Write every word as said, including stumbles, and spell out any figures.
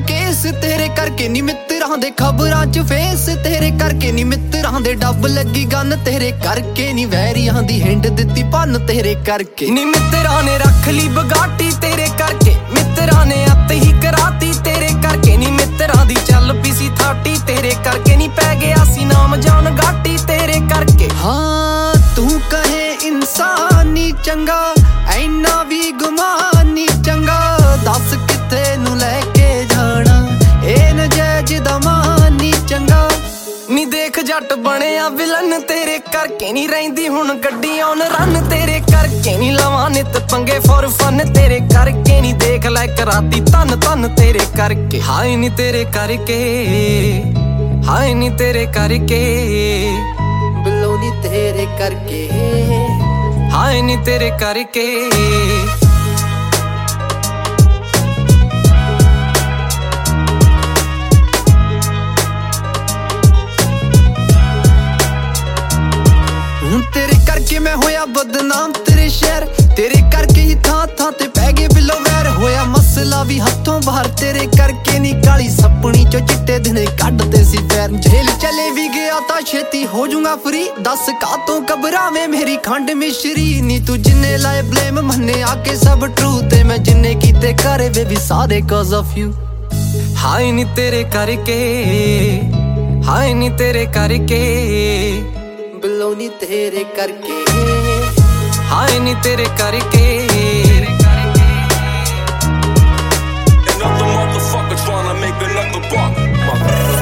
Case ਤੇਰੇ ਕਰਕੇ ਨੀ ਮਿੱਤਰਾਂ ਦੇ ਖਬਰਾਂ ਚ ਫੇਸ ਤੇਰੇ ਕਰਕੇ ਨੀ ਮਿੱਤਰਾਂ ਦੇ ਡੱਬ ਲੱਗੀ ਗੰਨ ਤੇਰੇ ਕਰਕੇ ਨੀ ਵੈਰੀਆਂ ਦੀ ਹਿੰਡ ਦਿੱਤੀ ਭੰਨ ਤੇਰੇ ਕਰਕੇ ਨੀ ਮਿੱਤਰਾਂ ਨੇ ਰੱਖ ਲਈ ਬਗਾਟੀ ਤੇਰੇ ਕਰਕੇ ਮਿੱਤਰਾਂ ਨੇ ਅੱਤ ਹੀ ਕਰਾਤੀ ਤੇਰੇ ਕਰਕੇ ਨੀ ਮਿੱਤਰਾਂ ਦੀ ਚੱਲ ਪਈ ਸੀ ਥਾਟੀ ਤੇਰੇ ਕਰਕੇ ਨੀ ਪੈ ਗਿਆ ਸੀ ਨਾਮ ਜਾਨ ਗਾਟੀ ਤੇਰੇ ਕਰਕੇ ਹਾਂ ਤੂੰ ਕਹੇ ਇਨਸਾਨੀ ਚੰਗਾ ਐਨਾ ਵੀ ਗੁਮਾਨੀ ਚੰਗਾ ਦੱਸ ਕਿੱਥੇ ਨੂੰ ਲੈ ਕੇ ਜਾਣਾ ਇਹ ਨਜਾਇਜ਼ ਦਾ ਮਾਨੀ ਚੰਗਾ ਨੀ ਦੇਖ ਜੱਟ ਬਣਿਆ ਵਿਲਨ ਤੇਰੇ ਕਰਕੇ ਨੀ ਰਹਿੰਦੀ ਹੁਣ ਗੱਡੀ ਔਨ ਰਨ ਤੇਰੇ ਕਰਕੇ ਨੀ ਲਵਾਂ ਨਿਤ ਪੰਗੇ ਫੋਰ ਫਨ ਤੇਰੇ ਕਰਕੇ ਨੀ ਦੇਖ ਲੈ ਕਰਾਤੀ ਧੰਨ ਧੰਨ ਤੇਰੇ ਕਰਕੇ ਹਾਏ ਨੀ ਤੇਰੇ ਕਰਕੇ ਹਾਏ ਨੀ ਤੇਰੇ ਕਰਕੇ ਬਿੱਲੋ ਨੀ ਤੇਰੇ ਕਰਕੇ ਹਾਏ ਨੀ ਤੇਰੇ ਕਰਕੇ ਤੇਰੇ ਕਰਕੇ ਮੈਂ ਹੋਇਆ ਬਦਨਾਮ ਤੇਰੇ ਸ਼ਹਿਰ ਤੇਰੇ ਕਰਕੇ ਹੀ ਥਾਂ ਥਾਂ ਤੇ ਪੈ ਗਏ ਬਿੱਲੋ ਵੈਰ ਹੋਇਆ ਮਸਲਾ ਵੀ ਹੱਥੋਂ ਬਾਹਰ ਤੇਰੇ ਕਰਕੇ ਨੀ ਕਾਲੀ ਸਪਣੀ ਚੋਂ ਚਿੱਟੇ ਦਿਨੇ ਕੱਢਦੇ ਸੀ ਪੈਰ ਜੇਲ ਚਲੇ ਵੀ ਗਿਆ ਤਾਂ ਛੇਤੀ ਹੋ ਜੂੰਗਾ ਫਰੀ ਦੱਸ ਕਾਤੋਂ ਘਬਰਾਵੇਂ ਮੇਰੀ ਖੰਡ ਮਿਸ਼ਰੀ ਨੀ ਤੂੰ ਜਿੰਨੇ ਲਾਏ ਬਲੇਮ ਮੰਨੇ ਆ ਕੇ ਸਭ ਟਰੂ ਤੇ ਮੈਂ ਜਿੰਨੇ ਕੀਤੇ ਕਰੇ ਵੇ ਵੀ ਸਾਰੇ ਕਾਜ਼ ਆਫ ਯੂ ਹਾਏ ਨੀ ਤੇਰੇ ਕਰਕੇ ਹਾਏ ਨੀ ਤੇਰੇ ਕਰਕੇ ਬਿੱਲੋ ਨੀ ਤੇਰੇ ਕਰਕੇ ਹਾਏ ਨੀ ਤੇਰੇ ਕਰਕੇ Another motherfucker tryna make another buck.